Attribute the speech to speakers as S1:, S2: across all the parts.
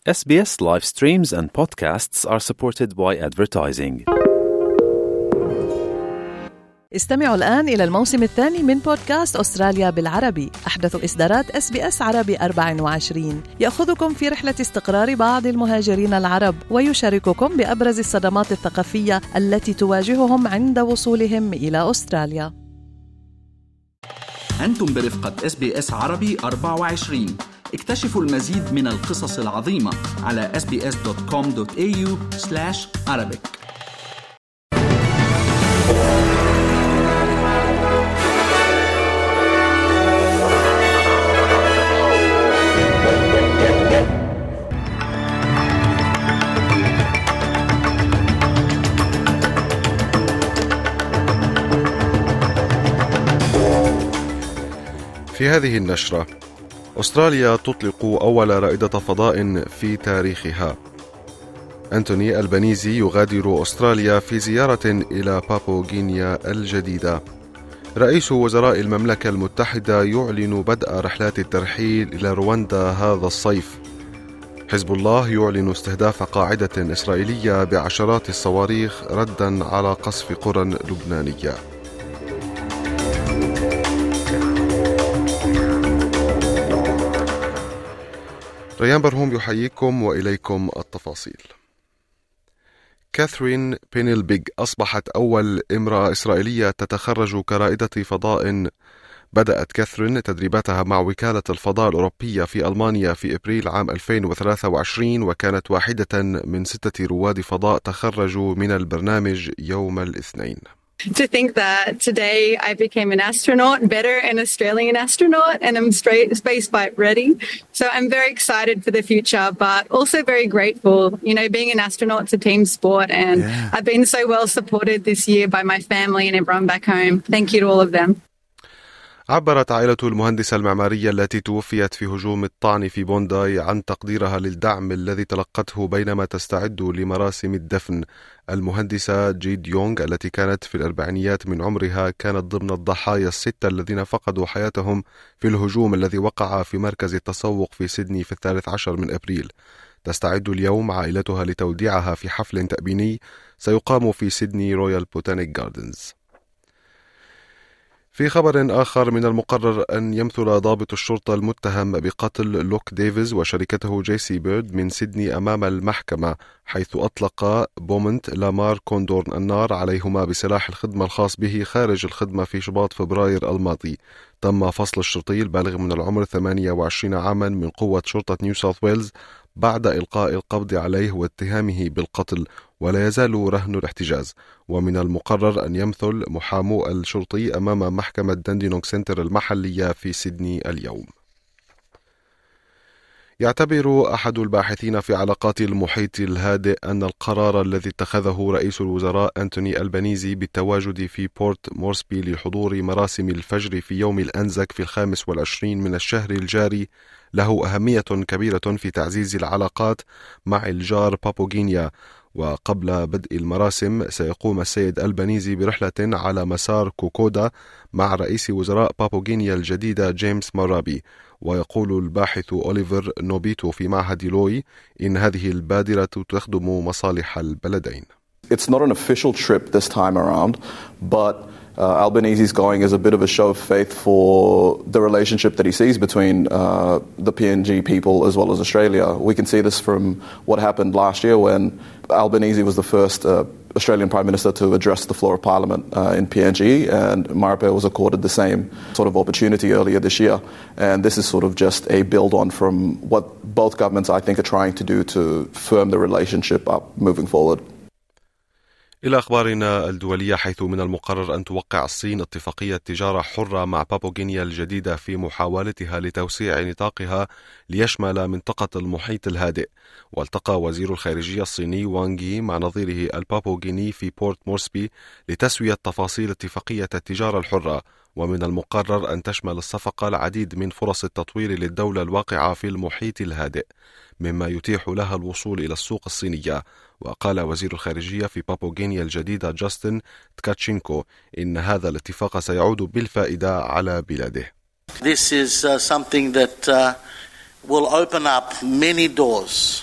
S1: SBS live streams and podcasts are supported by advertising.
S2: استمعوا الآن إلى الموسم الثاني من بودكاست أستراليا بالعربي، أحدث إصدارات SBS عربي 24، يأخذكم في رحلة استقرار بعض المهاجرين العرب ويشارككم بأبرز الصدمات الثقافية التي تواجههم عند وصولهم إلى أستراليا.
S3: أنتم برفقة SBS عربي 24. اكتشفوا المزيد من القصص العظيمة على sbs.com.au/arabic.
S4: في هذه النشرة، أستراليا تطلق أول رائدة فضاء في تاريخها. أنتوني ألبانيزي يغادر أستراليا في زيارة إلى بابو غينيا الجديدة. رئيس وزراء المملكة المتحدة يعلن بدء رحلات الترحيل إلى رواندا هذا الصيف. حزب الله يعلن استهداف قاعدة إسرائيلية بعشرات الصواريخ ردًا على قصف قرى لبنانية. ريان برهوم يحييكم وإليكم التفاصيل. كاثرين بينيلبيغ أصبحت أول امرأة إسرائيلية تتخرج كرائدة فضاء. بدأت كاثرين تدريباتها مع وكالة الفضاء الأوروبية في ألمانيا في أبريل عام 2023، وكانت واحدة من 6 رواد فضاء تخرجوا من البرنامج يوم الاثنين.
S5: To think that today I became an astronaut, better an Australian astronaut, and I'm space flight ready. So I'm very excited for the future, but also very grateful. You know, being an astronaut is a team sport, and I've been so well supported this year by my family and everyone back home. Thank you to all of them.
S4: عبرت عائلة المهندسة المعمارية التي توفيت في هجوم الطعن في بونداي عن تقديرها للدعم الذي تلقته بينما تستعد لمراسم الدفن. المهندسة جيد يونغ التي كانت في الأربعينيات من عمرها كانت ضمن الضحايا 6 الذين فقدوا حياتهم في الهجوم الذي وقع في مركز التسوق في سيدني في 13 من أبريل. تستعد اليوم عائلتها لتوديعها في حفل تأبيني سيقام في سيدني رويال بوتانيك جاردنز. في خبر آخر، من المقرر أن يمثل ضابط الشرطة المتهم بقتل لوك ديفيز وشركته جيسي بيرد من سيدني أمام المحكمة، حيث أطلق بومنت لامار كوندورن النار عليهما بسلاح الخدمة الخاص به خارج الخدمة في شباط فبراير الماضي. تم فصل الشرطي البالغ من العمر 28 عاما من قوة شرطة نيو ساوث ويلز بعد إلقاء القبض عليه واتهامه بالقتل، ولا يزال رهن الاحتجاز. ومن المقرر أن يمثل محامو الشرطي أمام محكمة داندينونغ سنتر المحلية في سيدني اليوم. يعتبر أحد الباحثين في علاقات المحيط الهادئ أن القرار الذي اتخذه رئيس الوزراء أنتوني ألبانيزي بالتواجد في بورت مورسبي لحضور مراسم الفجر في يوم الأنزك في 25 من الشهر الجاري له أهمية كبيرة في تعزيز العلاقات مع الجار بابو غينيا. وقبل بدء المراسم سيقوم السيد ألبانيزي برحلة على مسار كوكودا مع رئيس وزراء بابو غينيا الجديدة جيمس مارابي. ويقول الباحث أوليفر نوبيتو في معهد لوي إن هذه البادرة تخدم مصالح البلدين.
S6: It's not an official trip this time around, but Albanese is going as a bit of a show of faith for the relationship that he sees between the PNG people as well as Australia. We can see this from what happened last year when Albanese was the first Australian Prime Minister to address the floor of Parliament in PNG, and Marape was accorded the same sort of opportunity earlier this year. And this is sort of just a build on from what both governments, I think, are trying to do to firm the relationship up moving forward.
S4: إلى أخبارنا الدولية، حيث من المقرر أن توقع الصين اتفاقية تجارة حرة مع بابو غينيا الجديدة في محاولتها لتوسيع نطاقها ليشمل منطقة المحيط الهادئ. والتقى وزير الخارجية الصيني وانغ يي مع نظيره البابو غيني في بورت مورسبي لتسوية تفاصيل اتفاقية التجارة الحرة. ومن المقرر أن تشمل الصفقة العديد من فرص التطوير للدولة الواقعة في المحيط الهادئ، مما يتيح لها الوصول إلى السوق الصينية. وقال وزير الخارجية في بابو غينيا الجديدة جاستن تكاتشينكو إن هذا الاتفاق سيعود بالفائدة على بلاده.
S7: This is something that will open up many doors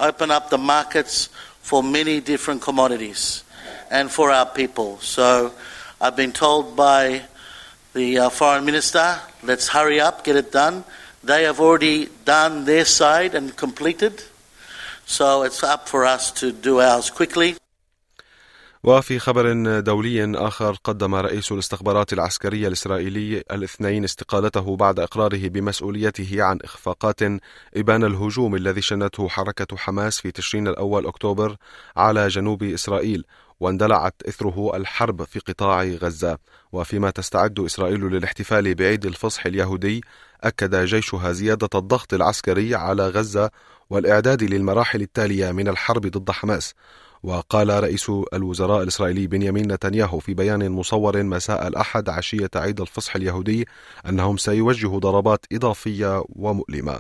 S7: open up the markets for many different commodities and for our people. So I've been told by the Foreign Minister, let's hurry up, get it done. They have already done their side and completed. So it's up for us to do ours quickly.
S4: وفي خبر دولي آخر، قدم رئيس الاستخبارات العسكرية الإسرائيلي الاثنين استقالته بعد إقراره بمسؤوليته عن إخفاقات إبان الهجوم الذي شنته حركة حماس في تشرين الأول أكتوبر على جنوب إسرائيل، واندلعت إثره الحرب في قطاع غزة. وفيما تستعد إسرائيل للاحتفال بعيد الفصح اليهودي، أكد جيشها زيادة الضغط العسكري على غزة والإعداد للمراحل التالية من الحرب ضد حماس. وقال رئيس الوزراء الإسرائيلي بنيامين نتنياهو في بيان مصور مساء الأحد عشية عيد الفصح اليهودي أنهم سيوجهوا ضربات إضافية ومؤلمة.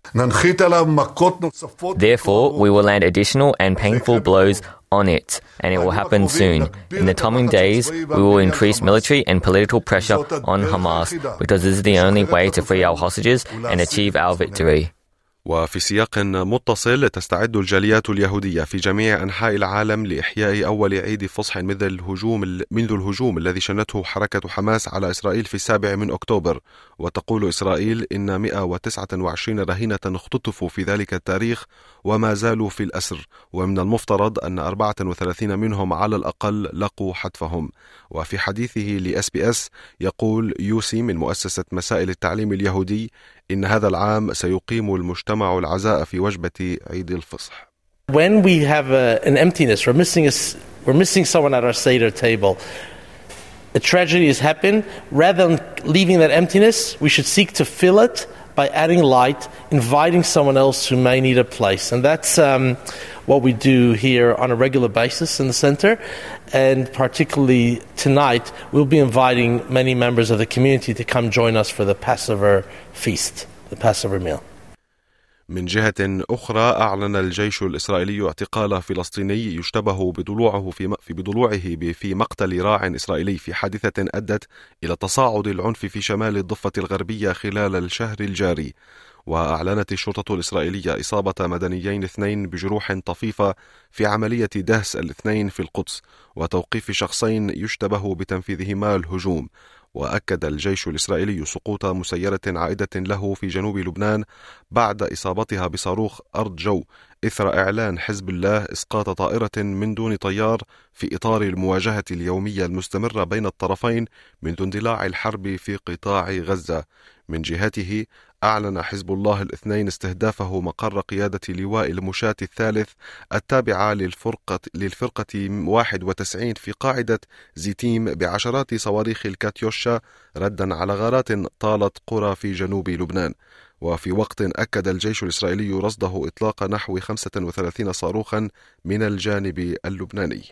S8: Therefore, we will land additional and painful blows on it, and it will happen soon. In the coming days, we will increase military and political pressure on Hamas, because this is the only way to free our hostages and achieve our victory.
S4: وفي سياق متصل، تستعد الجاليات اليهودية في جميع أنحاء العالم لإحياء أول عيد فصح منذ الهجوم الذي شنته حركة حماس على إسرائيل في 7 أكتوبر. وتقول إسرائيل إن 129 رهينة اختطفوا في ذلك التاريخ وما زالوا في الأسر، ومن المفترض أن 34 منهم على الأقل لقوا حتفهم. وفي حديثه لSBS يقول يوسي من مؤسسة مسائل التعليم اليهودي إن هذا العام سيقيم المجتمع العزاء في وجبة عيد الفصح.
S9: When we have an emptiness, we're missing someone at our Seder table. A tragedy has happened. Rather than leaving that emptiness, we should seek to fill it by adding light, inviting someone else who may need a place. And that's what we do here on a regular basis in the center. And particularly tonight, we'll be inviting many members of the community to come join us for the Passover feast, the Passover meal.
S4: من جهة أخرى، أعلن الجيش الإسرائيلي اعتقال فلسطيني يشتبه بضلوعه في مقتل راع إسرائيلي في حادثة أدت إلى تصاعد العنف في شمال الضفة الغربية خلال الشهر الجاري. وأعلنت الشرطة الإسرائيلية إصابة مدنيين 2 بجروح طفيفة في عملية دهس الاثنين في القدس، وتوقيف شخصين يشتبه بتنفيذهما الهجوم. وأكد الجيش الإسرائيلي سقوط مسيرة عائدة له في جنوب لبنان بعد إصابتها بصاروخ أرض جو، إثر إعلان حزب الله إسقاط طائرة من دون طيار في إطار المواجهة اليومية المستمرة بين الطرفين منذ اندلاع الحرب في قطاع غزة. من جهته، أعلن حزب الله الاثنين استهدافه مقر قيادة لواء المشاة الثالث التابعة للفرقة 91 في قاعدة زيتيم بعشرات صواريخ الكاتيوشا، ردا على غارات طالت قرى في جنوب لبنان. وفي وقت أكد الجيش الإسرائيلي رصده إطلاق نحو 35 صاروخا من الجانب اللبناني.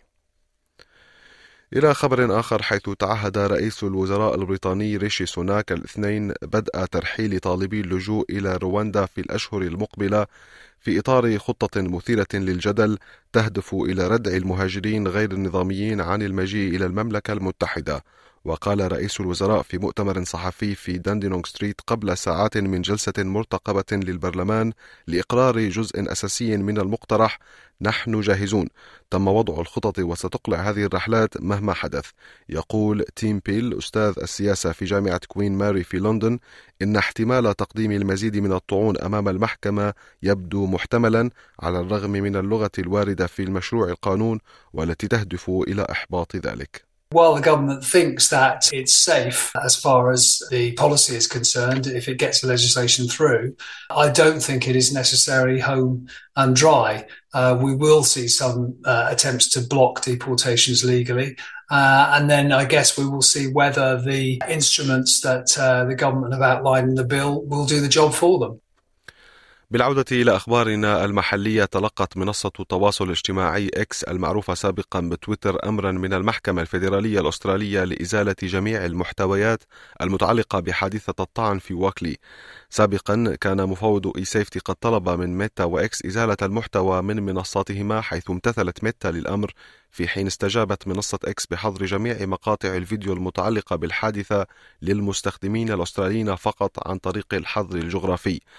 S4: إلى خبر آخر، حيث تعهد رئيس الوزراء البريطاني ريشي سوناك الاثنين بدء ترحيل طالبي اللجوء إلى رواندا في الأشهر المقبلة في إطار خطة مثيرة للجدل تهدف إلى ردع المهاجرين غير النظاميين عن المجيء إلى المملكة المتحدة. وقال رئيس الوزراء في مؤتمر صحفي في داندينونغ ستريت قبل ساعات من جلسة مرتقبة للبرلمان لإقرار جزء أساسي من المقترح: نحن جاهزون، تم وضع الخطط وستقلع هذه الرحلات مهما حدث. يقول تيم بيل أستاذ السياسة في جامعة كوين ماري في لندن إن احتمال تقديم المزيد من الطعون أمام المحكمة يبدو محتملا على الرغم من اللغة الواردة في المشروع القانون والتي تهدف إلى إحباط ذلك.
S10: While the government thinks that it's safe as far as the policy is concerned, if it gets the legislation through, I don't think it is necessarily home and dry. We will see some attempts to block deportations legally. And then I guess we will see whether the instruments that the government have outlined in the bill will do the job for them.
S4: بالعودة إلى أخبارنا المحلية، تلقت منصة التواصل الاجتماعي إكس المعروفة سابقا بتويتر أمرا من المحكمة الفيدرالية الأسترالية لإزالة جميع المحتويات المتعلقة بحادثة الطعن في واكلي. سابقا كان مفوض إي-سيفتي قد طلب من ميتا وإكس إزالة المحتوى من منصاتهما، حيث امتثلت ميتا للأمر، في حين استجابت منصة إكس بحظر جميع مقاطع الفيديو المتعلقة بالحادثة للمستخدمين الأستراليين فقط عن طريق الحظر الجغرافي.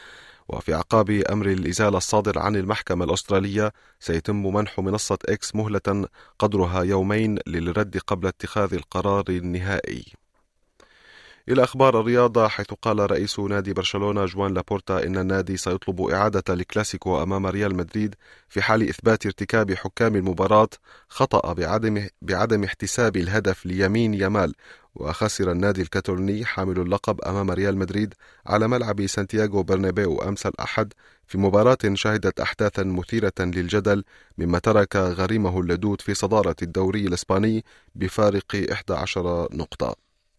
S4: وفي أعقاب أمر الإزالة الصادر عن المحكمة الأسترالية سيتم منح منصة إكس مهلة قدرها يومين للرد قبل اتخاذ القرار النهائي. إلى أخبار الرياضة، حيث قال رئيس نادي برشلونة جوان لابورتا إن النادي سيطلب إعادة الكلاسيكو أمام ريال مدريد في حال إثبات ارتكاب حكام المباراة خطأ بعدم احتساب الهدف ليمين يامال. وخسر النادي الكاتالوني حامل اللقب أمام ريال مدريد على ملعب سانتياغو برنابيو أمس الأحد في مباراة شهدت أحداثا مثيرة للجدل، مما ترك غريمه اللدود في صدارة الدوري الإسباني بفارق 11 نقطة.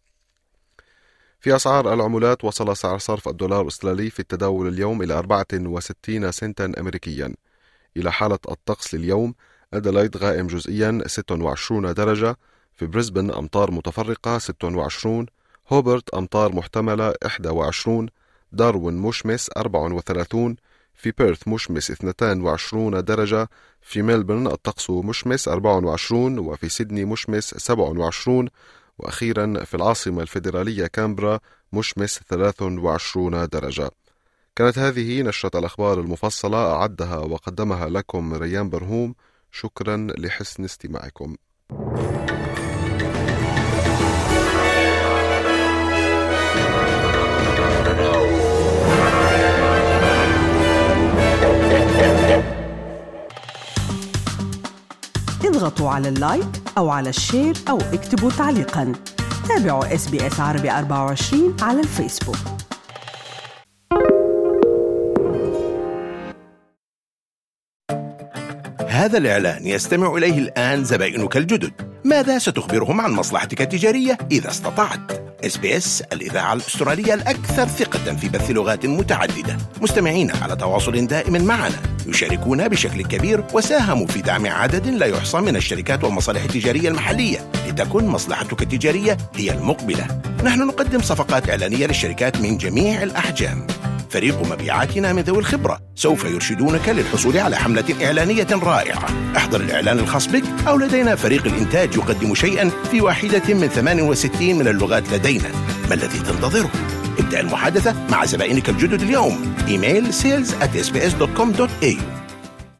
S4: في أسعار العملات، وصل سعر صرف الدولار الأسترالي في التداول اليوم إلى 64 سنتا أمريكيا. إلى حالة الطقس لليوم: أدلايد غائم جزئيا 26 درجة، في بريسبن أمطار متفرقة 26، هوبرت أمطار محتملة 21، داروين مشمس 34، في بيرث مشمس 22 درجة، في ملبورن الطقس مشمس 24، وفي سيدني مشمس 27، وأخيرا في العاصمة الفيدرالية كامبرا مشمس 23 درجة. كانت هذه نشرة الأخبار المفصلة، أعدها وقدمها لكم ريان برهوم. شكرا لحسن استماعكم.
S11: اضغطوا على اللايك أو على الشير أو اكتبوا تعليقاً. تابعوا SBS عربي 24 على الفيسبوك.
S12: هذا الإعلان يستمع إليه الآن زبائنك الجدد. ماذا ستخبرهم عن مصلحتك التجارية إذا استطعت؟ SBS الإذاعة الأسترالية الأكثر ثقة في بث لغات متعددة. مستمعين على تواصل دائم معنا، يشاركون بشكل كبير وساهموا في دعم عدد لا يحصى من الشركات والمصالح التجارية المحلية لتكن مصلحتك التجارية هي المقبلة. نحن نقدم صفقات إعلانية للشركات من جميع الأحجام. فريق مبيعاتنا من ذوي الخبرة سوف يرشدونك للحصول على حملة إعلانية رائعة. احضر الإعلان الخاص بك، أو لدينا فريق الإنتاج يقدم شيئا في واحدة من 68 من اللغات لدينا. ما الذي تنتظره؟ ابدأ المحادثة مع زبائنك الجدد اليوم. إيميل sales@sbs.com.au.